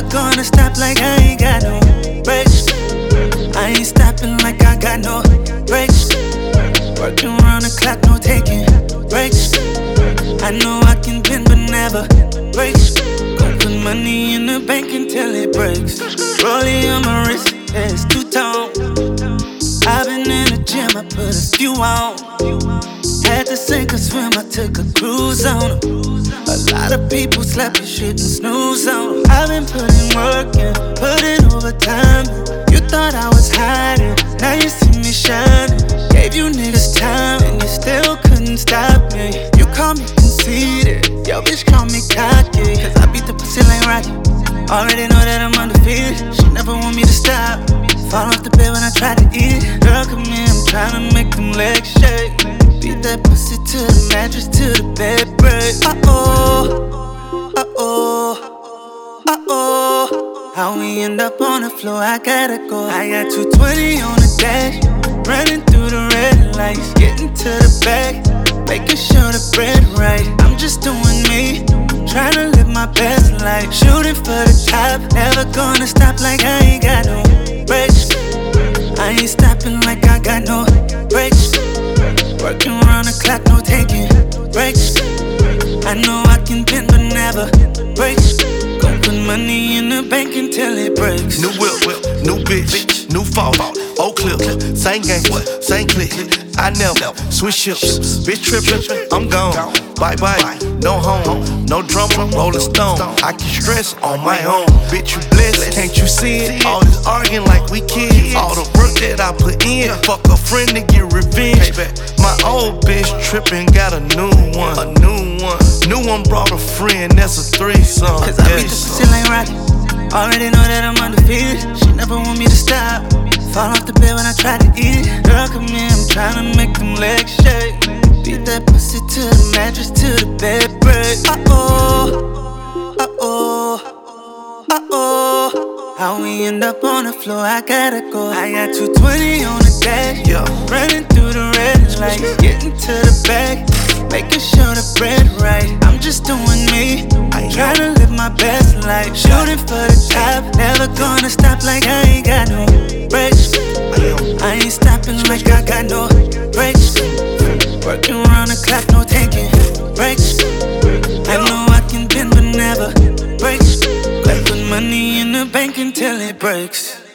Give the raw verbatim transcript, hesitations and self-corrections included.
gonna stop like I ain't got no brakes. I ain't stopping like I got no brakes. Working around the clock, no taking breaks. I know I can bend but never break. Gon' put money in the bank until it breaks. Rollie on my wrist, yeah, it's two-tone. I've been in the gym, I put a few on. Had to sink or swim, I took a cruise on 'em. A lot of people slap your shit and snooze on 'em. I've been putting work in, putting overtime. You thought I was hiding, now you see me shining. Gave you niggas time and you still couldn't stop me. You call me conceited, yo bitch call me cocky. Cause I beat the pussy like Rocky. Already know that I'm undefeated. She never want me to stop. Fall off the bed when I try to eat it. Girl, come here, I'm tryna make them legs shake. Beat that pussy to the mattress, to the bed break. Uh-oh, uh-oh, uh-oh. How we end up on the floor, I gotta go. I got two twenty on the dash, running through the red lights, getting to the back, making sure the bread right. I'm just doing me, tryna live my best life. Shooting for the top, never gonna stop like I ain't got no brakes. I ain't stopping like I got no brakes. Working around the clock, no taking breaks. I know I can bend but never break. Gon' put money in the bank until it breaks. New whip, whip, new bitch, new fall, old clip, same game, same click. I never switch ships, bitch trippin', I'm gone. Bye bye, no home, no drama, Rolling Stone. I can stress on my own. Bitch, you blessed, can't you see it? All this arguing like we kids. All the work that I put in, fuck a friend to get revenge. My old bitch trippin', got a new one, a new one. New one brought a friend, that's a threesome. Cause I beat the pussy like Rocky. Already know that I'm undefeated. She never want me to stop. Fall off the bed when I try to eat it. Girl, come here, I'm tryna make them legs shake. Beat that pussy to the mattress, to the bed break. Uh-oh, uh-oh, uh-oh. How we end up on the floor, I gotta go. I got two twenty on the dash, yeah. Running through the red lights, getting to the back, making sure the bread right. I'm just doing me, tryna live my best life. Shooting for the top, never gonna stop like I ain't got no brakes. I ain't stopping like I got no brakes. Working around the clock, no taking breaks. I know I can bend but never break. Gotta put money in the bank until it breaks.